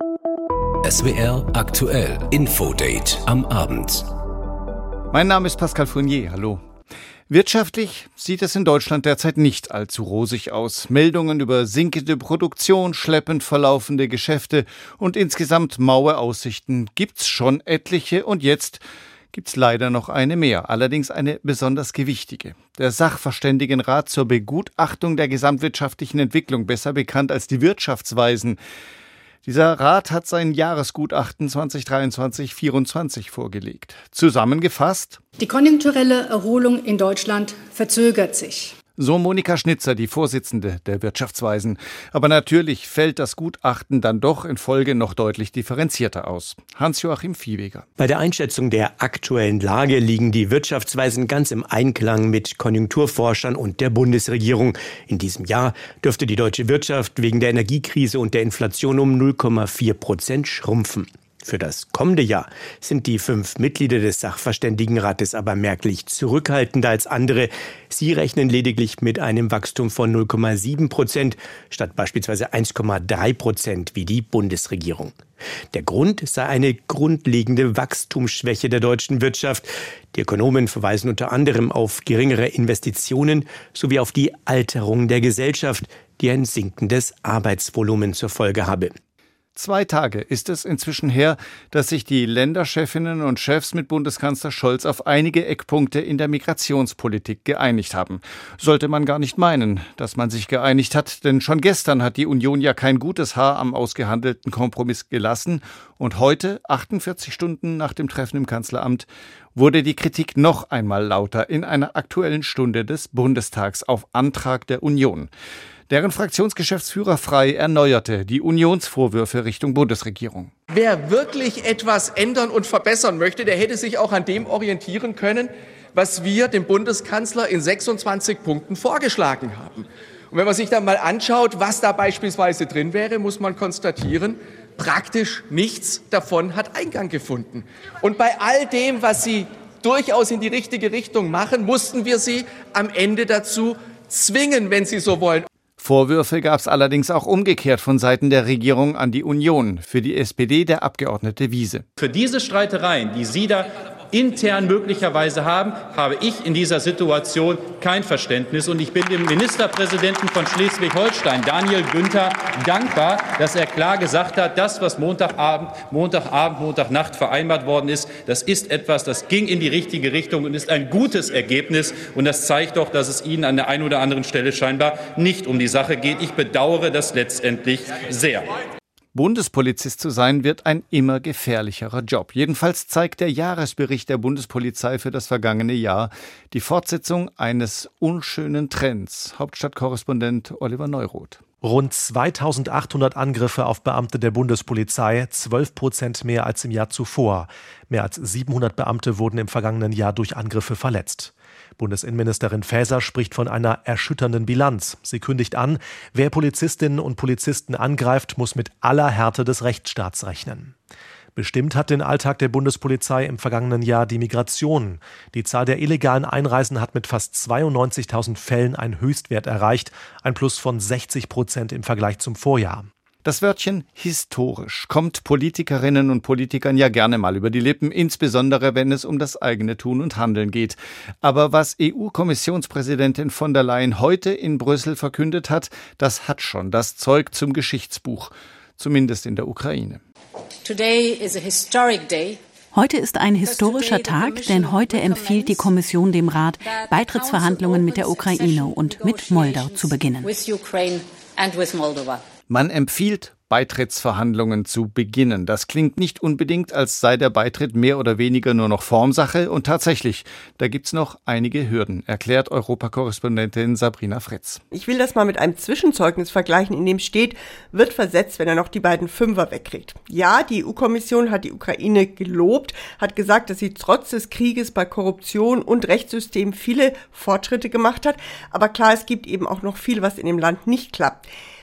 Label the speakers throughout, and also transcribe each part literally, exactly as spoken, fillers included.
Speaker 1: S W R aktuell Infodate am Abend.
Speaker 2: Mein Name ist Pascal Fournier. Hallo. Wirtschaftlich sieht es in Deutschland derzeit nicht allzu rosig aus. Meldungen über sinkende Produktion, schleppend verlaufende Geschäfte und insgesamt maue Aussichten gibt's schon etliche und jetzt gibt's leider noch eine mehr, allerdings eine besonders gewichtige. Der Sachverständigenrat zur Begutachtung der gesamtwirtschaftlichen Entwicklung, besser bekannt als die Wirtschaftsweisen. Dieser Rat hat sein Jahresgutachten zwanzig dreiundzwanzig vierundzwanzig vorgelegt. Zusammengefasst:
Speaker 3: Die konjunkturelle Erholung in Deutschland verzögert sich.
Speaker 2: So Monika Schnitzer, die Vorsitzende der Wirtschaftsweisen. Aber natürlich fällt das Gutachten dann doch in Folge noch deutlich differenzierter aus. Hans-Joachim Viehweger.
Speaker 4: Bei der Einschätzung der aktuellen Lage liegen die Wirtschaftsweisen ganz im Einklang mit Konjunkturforschern und der Bundesregierung. In diesem Jahr dürfte die deutsche Wirtschaft wegen der Energiekrise und der Inflation um null Komma vier Prozent schrumpfen. Für das kommende Jahr sind die fünf Mitglieder des Sachverständigenrates aber merklich zurückhaltender als andere. Sie rechnen lediglich mit einem Wachstum von null Komma sieben Prozent statt beispielsweise eins Komma drei Prozent wie die Bundesregierung. Der Grund sei eine grundlegende Wachstumsschwäche der deutschen Wirtschaft. Die Ökonomen verweisen unter anderem auf geringere Investitionen sowie auf die Alterung der Gesellschaft, die ein sinkendes Arbeitsvolumen zur Folge habe.
Speaker 2: Zwei Tage ist es inzwischen her, dass sich die Länderchefinnen und Chefs mit Bundeskanzler Scholz auf einige Eckpunkte in der Migrationspolitik geeinigt haben. Sollte man gar nicht meinen, dass man sich geeinigt hat, denn schon gestern hat die Union ja kein gutes Haar am ausgehandelten Kompromiss gelassen. Und heute, achtundvierzig Stunden nach dem Treffen im Kanzleramt, wurde die Kritik noch einmal lauter in einer Aktuellen Stunde des Bundestags auf Antrag der Union. Deren Fraktionsgeschäftsführer Frey erneuerte die Unionsvorwürfe Richtung Bundesregierung.
Speaker 5: Wer wirklich etwas ändern und verbessern möchte, der hätte sich auch an dem orientieren können, was wir dem Bundeskanzler in sechsundzwanzig Punkten vorgeschlagen haben. Und wenn man sich dann mal anschaut, was da beispielsweise drin wäre, muss man konstatieren, praktisch nichts davon hat Eingang gefunden. Und bei all dem, was Sie durchaus in die richtige Richtung machen, mussten wir Sie am Ende dazu zwingen, wenn Sie so wollen.
Speaker 2: Vorwürfe gab es allerdings auch umgekehrt von Seiten der Regierung an die Union. Für die S P D der Abgeordnete Wiese.
Speaker 6: Für diese Streitereien, die Sie da intern möglicherweise haben, habe ich in dieser Situation kein Verständnis. Und ich bin dem Ministerpräsidenten von Schleswig-Holstein, Daniel Günther, dankbar, dass er klar gesagt hat, das, was Montagabend, Montagabend, Montagnacht vereinbart worden ist, das ist etwas, das ging in die richtige Richtung und ist ein gutes Ergebnis. Und das zeigt doch, dass es Ihnen an der einen oder anderen Stelle scheinbar nicht um die Sache geht. Ich bedauere das letztendlich sehr.
Speaker 2: Bundespolizist zu sein, wird ein immer gefährlicherer Job. Jedenfalls zeigt der Jahresbericht der Bundespolizei für das vergangene Jahr die Fortsetzung eines unschönen Trends. Hauptstadtkorrespondent Oliver Neuroth.
Speaker 7: Rund zweitausendachthundert Angriffe auf Beamte der Bundespolizei, zwölf Prozent mehr als im Jahr zuvor. Mehr als siebenhundert Beamte wurden im vergangenen Jahr durch Angriffe verletzt. Bundesinnenministerin Faeser spricht von einer erschütternden Bilanz. Sie kündigt an, wer Polizistinnen und Polizisten angreift, muss mit aller Härte des Rechtsstaats rechnen. Bestimmt hat den Alltag der Bundespolizei im vergangenen Jahr die Migration. Die Zahl der illegalen Einreisen hat mit fast zweiundneunzigtausend Fällen einen Höchstwert erreicht, ein Plus von sechzig Prozent im Vergleich zum Vorjahr.
Speaker 2: Das Wörtchen historisch kommt Politikerinnen und Politikern ja gerne mal über die Lippen, insbesondere wenn es um das eigene Tun und Handeln geht. Aber was E U-Kommissionspräsidentin von der Leyen heute in Brüssel verkündet hat, das hat schon das Zeug zum Geschichtsbuch, zumindest in der Ukraine.
Speaker 8: Today is a historic day.
Speaker 9: Heute ist ein historischer Tag, denn heute empfiehlt die Kommission dem Rat, Beitrittsverhandlungen mit der Ukraine und mit Moldau zu beginnen.
Speaker 2: Man empfiehlt, Beitrittsverhandlungen zu beginnen. Das klingt nicht unbedingt, als sei der Beitritt mehr oder weniger nur noch Formsache. Und tatsächlich, da gibt's noch einige Hürden, erklärt Europakorrespondentin Sabrina Fritz.
Speaker 10: Ich will das mal mit einem Zwischenzeugnis vergleichen, in dem steht, wird versetzt, wenn er noch die beiden Fünfer wegkriegt. Ja, die E U-Kommission hat die Ukraine gelobt, hat gesagt, dass sie trotz des Krieges bei Korruption und Rechtssystem viele Fortschritte gemacht hat. Aber klar, es gibt eben auch noch viel, was in dem Land nicht klappt.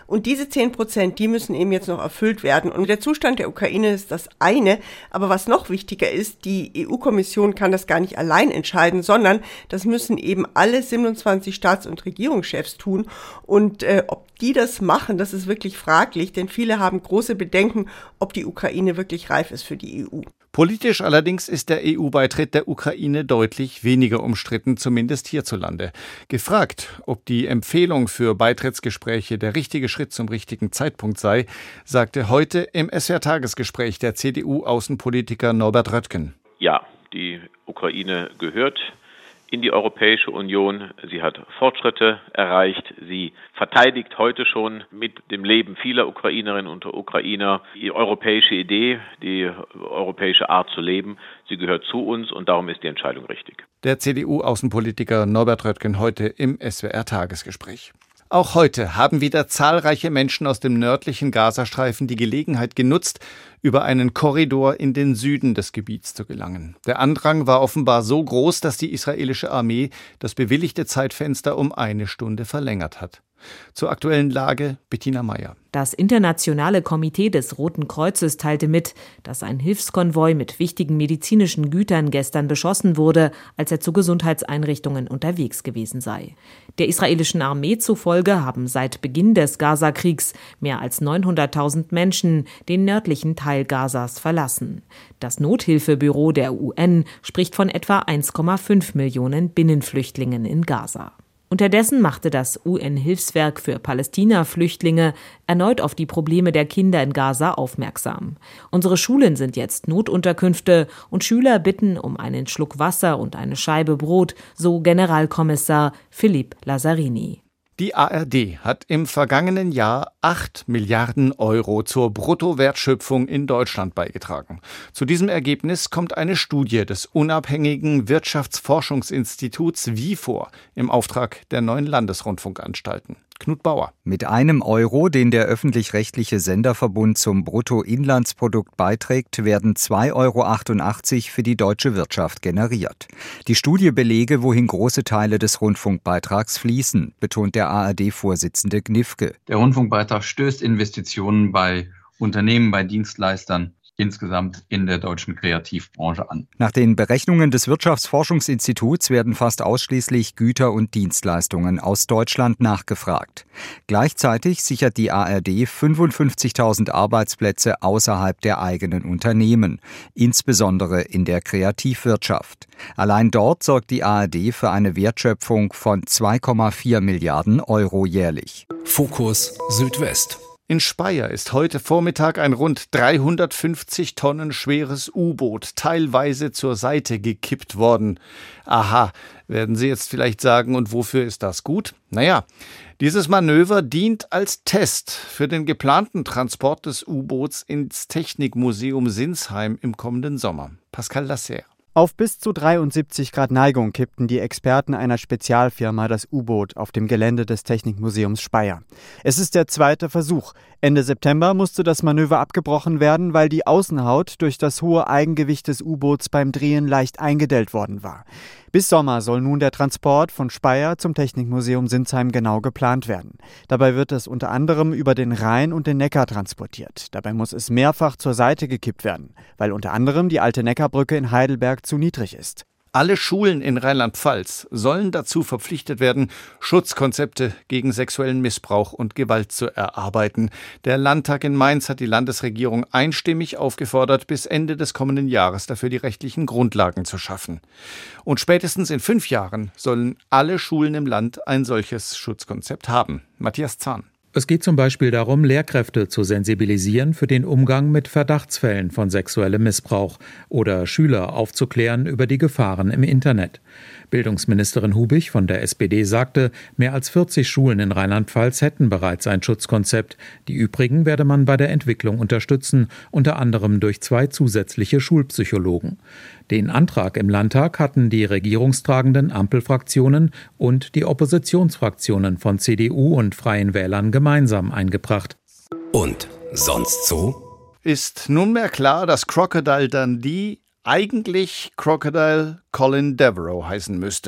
Speaker 10: Und diese zehn Prozent, die müssen eben jetzt noch erfüllt werden. Und der Zustand der Ukraine ist das eine. Aber was noch wichtiger ist, die E U-Kommission kann das gar nicht allein entscheiden, sondern das müssen eben alle siebenundzwanzig Staats- und Regierungschefs tun. Und äh, ob die das machen, das ist wirklich fraglich, denn viele haben große Bedenken, ob die Ukraine wirklich reif ist für die E U.
Speaker 2: Politisch allerdings ist der E U-Beitritt der Ukraine deutlich weniger umstritten, zumindest hierzulande. Gefragt, ob die Empfehlung für Beitrittsgespräche der richtige Schritt zum richtigen Zeitpunkt sei, sagte heute im S W R-Tagesgespräch der C D U-Außenpolitiker Norbert Röttgen.
Speaker 11: Ja, die Ukraine gehört in die Europäische Union. Sie hat Fortschritte erreicht. Sie verteidigt heute schon mit dem Leben vieler Ukrainerinnen und Ukrainer die europäische Idee, die europäische Art zu leben. Sie gehört zu uns und darum ist die Entscheidung richtig.
Speaker 2: Der C D U-Außenpolitiker Norbert Röttgen heute im S W R-Tagesgespräch. Auch heute haben wieder zahlreiche Menschen aus dem nördlichen Gazastreifen die Gelegenheit genutzt, über einen Korridor in den Süden des Gebiets zu gelangen. Der Andrang war offenbar so groß, dass die israelische Armee das bewilligte Zeitfenster um eine Stunde verlängert hat. Zur aktuellen Lage Bettina Meyer.
Speaker 12: Das Internationale Komitee des Roten Kreuzes teilte mit, dass ein Hilfskonvoi mit wichtigen medizinischen Gütern gestern beschossen wurde, als er zu Gesundheitseinrichtungen unterwegs gewesen sei. Der israelischen Armee zufolge haben seit Beginn des Gazakriegs mehr als neunhunderttausend Menschen den nördlichen Teil Gazas verlassen. Das Nothilfebüro der U N spricht von etwa eins Komma fünf Millionen Binnenflüchtlingen in Gaza. Unterdessen machte das U N-Hilfswerk für Palästina-Flüchtlinge erneut auf die Probleme der Kinder in Gaza aufmerksam. Unsere Schulen sind jetzt Notunterkünfte und Schüler bitten um einen Schluck Wasser und eine Scheibe Brot, so Generalkommissar Philippe Lazzarini.
Speaker 2: Die A R D hat im vergangenen Jahr acht Milliarden Euro zur Bruttowertschöpfung in Deutschland beigetragen. Zu diesem Ergebnis kommt eine Studie des unabhängigen Wirtschaftsforschungsinstituts W I F O R im Auftrag der neuen Landesrundfunkanstalten. Knut Bauer.
Speaker 13: Mit einem Euro, den der öffentlich-rechtliche Senderverbund zum Bruttoinlandsprodukt beiträgt, werden zwei Euro achtundachtzig für die deutsche Wirtschaft generiert. Die Studie belege, wohin große Teile des Rundfunkbeitrags fließen, betont der A R D-Vorsitzende Gnifke.
Speaker 14: Der Rundfunkbeitrag stößt Investitionen bei Unternehmen, bei Dienstleistern insgesamt in der deutschen Kreativbranche an.
Speaker 13: Nach den Berechnungen des Wirtschaftsforschungsinstituts werden fast ausschließlich Güter und Dienstleistungen aus Deutschland nachgefragt. Gleichzeitig sichert die A R D fünfundfünfzigtausend Arbeitsplätze außerhalb der eigenen Unternehmen, insbesondere in der Kreativwirtschaft. Allein dort sorgt die A R D für eine Wertschöpfung von zwei Komma vier Milliarden Euro jährlich.
Speaker 1: Fokus Südwest.
Speaker 2: In Speyer ist heute Vormittag ein rund dreihundertfünfzig Tonnen schweres U-Boot teilweise zur Seite gekippt worden. Aha, werden Sie jetzt vielleicht sagen, und wofür ist das gut? Naja, dieses Manöver dient als Test für den geplanten Transport des U-Boots ins Technikmuseum Sinsheim im kommenden Sommer. Pascal Lasserre.
Speaker 15: Auf bis zu dreiundsiebzig Grad Neigung kippten die Experten einer Spezialfirma das U-Boot auf dem Gelände des Technikmuseums Speyer. Es ist der zweite Versuch. Ende September musste das Manöver abgebrochen werden, weil die Außenhaut durch das hohe Eigengewicht des U-Boots beim Drehen leicht eingedellt worden war. Bis Sommer soll nun der Transport von Speyer zum Technikmuseum Sinsheim genau geplant werden. Dabei wird es unter anderem über den Rhein und den Neckar transportiert. Dabei muss es mehrfach zur Seite gekippt werden, weil unter anderem die alte Neckarbrücke in Heidelberg zu niedrig ist.
Speaker 2: Alle Schulen in Rheinland-Pfalz sollen dazu verpflichtet werden, Schutzkonzepte gegen sexuellen Missbrauch und Gewalt zu erarbeiten. Der Landtag in Mainz hat die Landesregierung einstimmig aufgefordert, bis Ende des kommenden Jahres dafür die rechtlichen Grundlagen zu schaffen. Und spätestens in fünf Jahren sollen alle Schulen im Land ein solches Schutzkonzept haben. Matthias Zahn.
Speaker 16: Es geht zum Beispiel darum, Lehrkräfte zu sensibilisieren für den Umgang mit Verdachtsfällen von sexuellem Missbrauch oder Schüler aufzuklären über die Gefahren im Internet. Bildungsministerin Hubich von der S P D sagte, mehr als vierzig Schulen in Rheinland-Pfalz hätten bereits ein Schutzkonzept. Die übrigen werde man bei der Entwicklung unterstützen, unter anderem durch zwei zusätzliche Schulpsychologen. Den Antrag im Landtag hatten die regierungstragenden Ampelfraktionen und die Oppositionsfraktionen von C D U und Freien Wählern gemeinsam eingebracht.
Speaker 1: Und sonst so?
Speaker 2: Ist nunmehr klar, dass Crocodile Dundee eigentlich Crocodile Colin Devereux heißen müsste.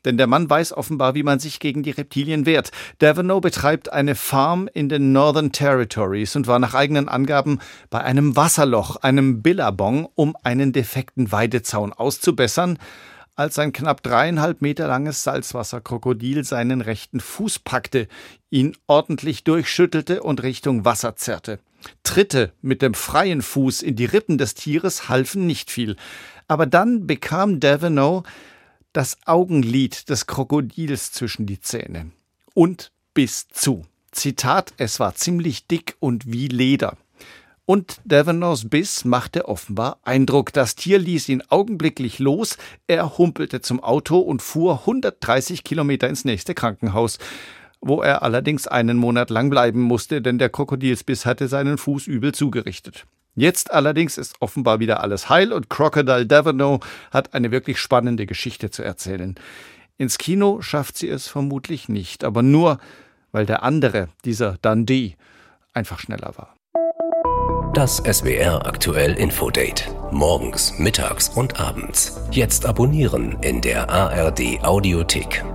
Speaker 2: Denn der Mann weiß offenbar, wie man sich gegen die Reptilien wehrt. Deverneaux betreibt eine Farm in den Northern Territories und war nach eigenen Angaben bei einem Wasserloch, einem Billabong, um einen defekten Weidezaun auszubessern, als ein knapp dreieinhalb Meter langes Salzwasserkrokodil seinen rechten Fuß packte, ihn ordentlich durchschüttelte und Richtung Wasser zerrte. Tritte mit dem freien Fuß in die Rippen des Tieres halfen nicht viel. Aber dann bekam Deverneaux das Augenlid des Krokodils zwischen die Zähne und biss zu. Zitat, es war ziemlich dick und wie Leder. Und Deverneaux' Biss machte offenbar Eindruck. Das Tier ließ ihn augenblicklich los. Er humpelte zum Auto und fuhr hundertdreißig Kilometer ins nächste Krankenhaus, wo er allerdings einen Monat lang bleiben musste, denn der Krokodilsbiss hatte seinen Fuß übel zugerichtet. Jetzt allerdings ist offenbar wieder alles heil und Crocodile Deverneaux hat eine wirklich spannende Geschichte zu erzählen. Ins Kino schafft sie es vermutlich nicht, aber nur, weil der andere, dieser Dundee, einfach schneller war.
Speaker 1: Das S W R Aktuell Infodate. Morgens, mittags und abends. Jetzt abonnieren in der A R D Audiothek.